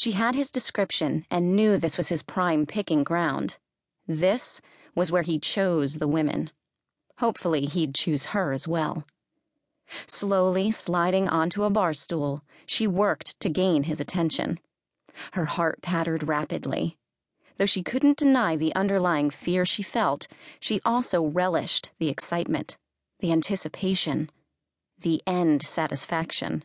She had his description and knew this was his prime picking ground. This was where he chose the women. Hopefully, he'd choose her as well. Slowly sliding onto a bar stool, she worked to gain his attention. Her heart pattered rapidly. Though she couldn't deny the underlying fear she felt, she also relished the excitement, the anticipation, the end satisfaction.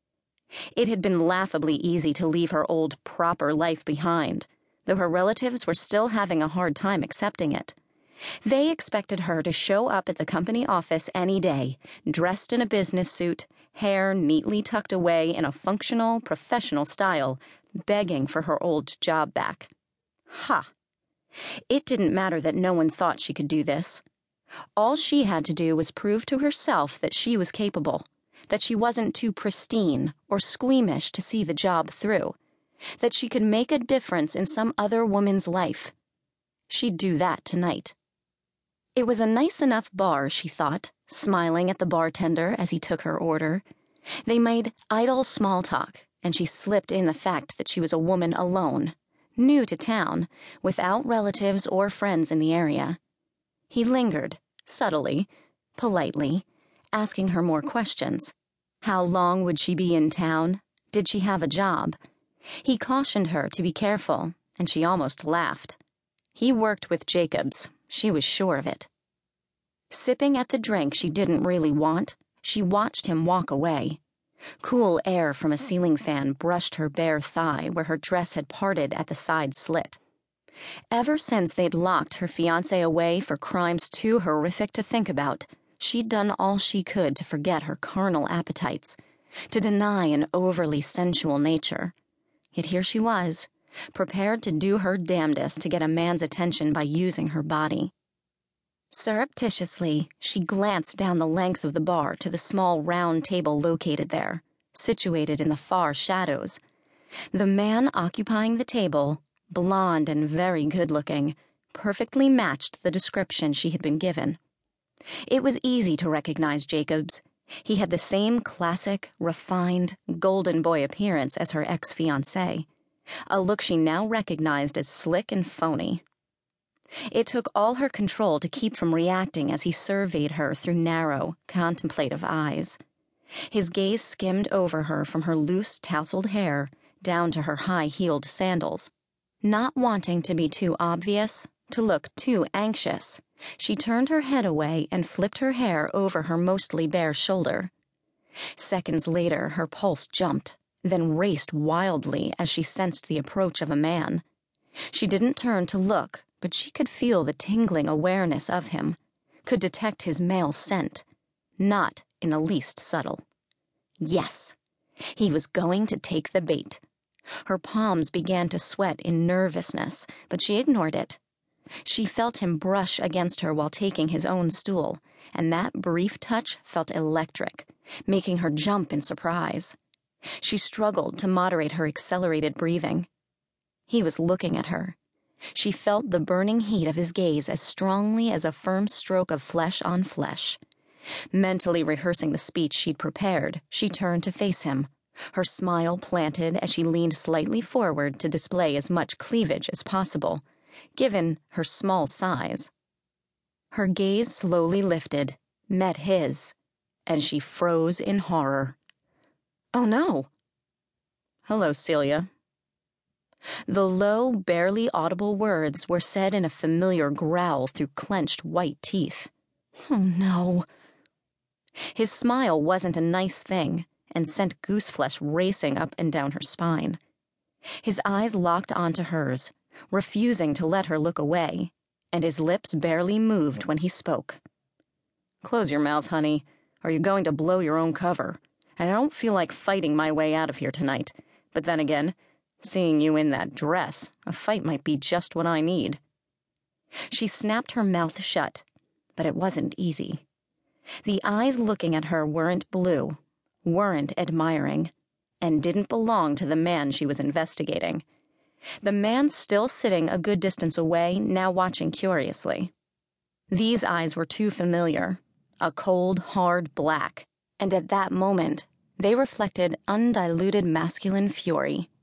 It had been laughably easy to leave her old proper life behind, though her relatives were still having a hard time accepting it. They expected her to show up at the company office any day, dressed in a business suit, hair neatly tucked away in a functional, professional style, begging for her old job back. Ha! It didn't matter that no one thought she could do this. All she had to do was prove to herself that she was capable, that she wasn't too pristine or squeamish to see the job through, that she could make a difference in some other woman's life. She'd do that tonight. It was a nice enough bar, she thought, smiling at the bartender as he took her order. They made idle small talk, and she slipped in the fact that she was a woman alone, new to town, without relatives or friends in the area. He lingered, subtly, politely, asking her more questions. How long would she be in town? Did she have a job? He cautioned her to be careful, and she almost laughed. He worked with Jacobs. She was sure of it. Sipping at the drink she didn't really want, she watched him walk away. Cool air from a ceiling fan brushed her bare thigh where her dress had parted at the side slit. Ever since they'd locked her fiancé away for crimes too horrific to think about, she'd done all she could to forget her carnal appetites, to deny an overly sensual nature. Yet here she was, prepared to do her damnedest to get a man's attention by using her body. Surreptitiously, she glanced down the length of the bar to the small round table located there, situated in the far shadows. The man occupying the table, blond and very good-looking, perfectly matched the description she had been given. It was easy to recognize Jacobs. He had the same classic, refined, golden boy appearance as her ex-fiancé, a look she now recognized as slick and phony. It took all her control to keep from reacting as he surveyed her through narrow, contemplative eyes. His gaze skimmed over her from her loose, tousled hair down to her high-heeled sandals. Not wanting to be too obvious, to look too anxious, she turned her head away and flipped her hair over her mostly bare shoulder. Seconds later, her pulse jumped, then raced wildly as she sensed the approach of a man. She didn't turn to look, but she could feel the tingling awareness of him, could detect his male scent, not in the least subtle. Yes, he was going to take the bait. Her palms began to sweat in nervousness, but she ignored it. She felt him brush against her while taking his own stool, and that brief touch felt electric, making her jump in surprise. She struggled to moderate her accelerated breathing. He was looking at her. She felt the burning heat of his gaze as strongly as a firm stroke of flesh on flesh. Mentally rehearsing the speech she'd prepared, she turned to face him, her smile planted as she leaned slightly forward to display as much cleavage as possible, given her small size. Her gaze slowly lifted, met his, and she froze in horror. "Oh, no." "Hello, Celia." The low, barely audible words were said in a familiar growl through clenched white teeth. "Oh, no." His smile wasn't a nice thing and sent gooseflesh racing up and down her spine. His eyes locked onto hers, refusing to let her look away, and his lips barely moved when he spoke. "Close your mouth, honey, or you're going to blow your own cover. And I don't feel like fighting my way out of here tonight. But then again, seeing you in that dress, a fight might be just what I need." She snapped her mouth shut, but it wasn't easy. The eyes looking at her weren't blue, weren't admiring, and didn't belong to the man she was investigating. The man still sitting a good distance away, now watching curiously. These eyes were too familiar, a cold, hard black, and at that moment, they reflected undiluted masculine fury.